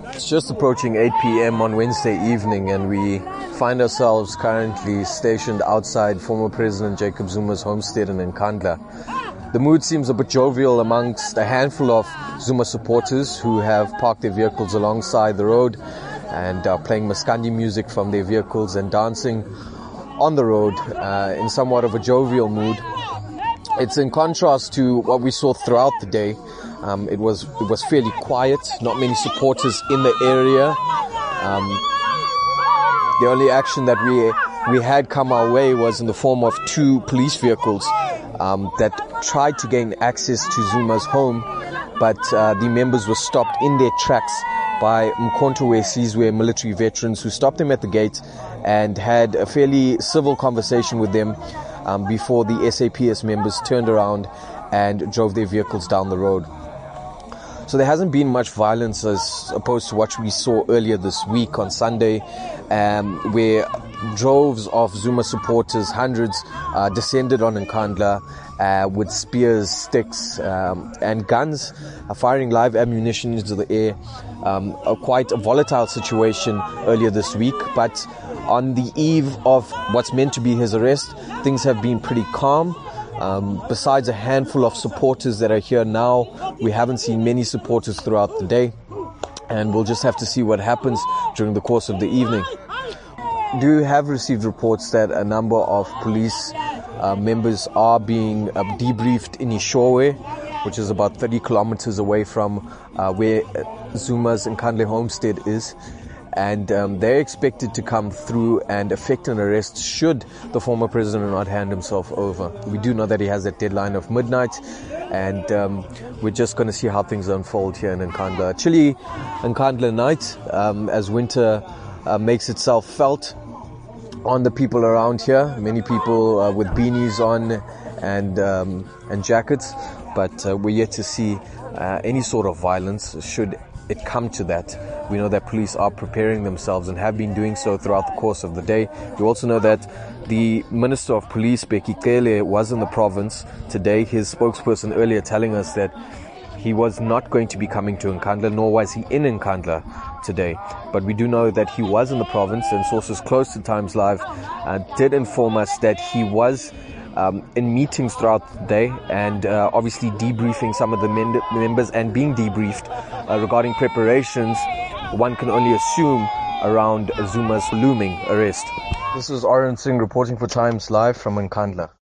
It's just approaching 8 p.m. on Wednesday evening, and we find ourselves currently stationed outside former President Jacob Zuma's homestead in Nkandla. The mood seems a bit jovial amongst a handful of Zuma supporters who have parked their vehicles alongside the road and are playing Maskandi music from their vehicles and dancing on the road in somewhat of a jovial mood. It's in contrast to what we saw throughout the day. It was fairly quiet, not many supporters in the area. The only action that we had come our way was in the form of two police vehicles that tried to gain access to Zuma's home, but the members were stopped in their tracks by Mkhonto Sizwe military veterans who stopped them at the gate and had a fairly civil conversation with them before the SAPS members turned around and drove their vehicles down the road. So there hasn't been much violence as opposed to what we saw earlier this week on Sunday, where droves of Zuma supporters, hundreds, descended on Nkandla with spears, sticks, and guns, firing live ammunition into the air. Quite a volatile situation earlier this week, but on the eve of what's meant to be his arrest, things have been pretty calm. Besides a handful of supporters that are here now, we haven't seen many supporters throughout the day, and we'll just have to see what happens during the course of the evening. Do have received reports that a number of police members are being debriefed in Ishowe, which is about 30 kilometers away from where Zuma's Nkandla homestead is. And they're expected to come through and effect an arrest should the former president not hand himself over. We do know that he has that deadline of midnight, and we're just going to see how things unfold here in Nkandla. Chilly Nkandla night as winter makes itself felt on the people around here. Many people with beanies on and jackets, but we're yet to see any sort of violence should it come to that. We know that police are preparing themselves and have been doing so throughout the course of the day. We also know that the Minister of Police, Bheki Cele, was in the province today. His spokesperson earlier telling us that he was not going to be coming to Nkandla, nor was he in Nkandla today. But we do know that he was in the province, and sources close to Times Live did inform us that he was in meetings throughout the day and obviously debriefing some of the members and being debriefed regarding preparations, one can only assume, around Zuma's looming arrest. This is Oren Singh reporting for Times Live from Nkandla.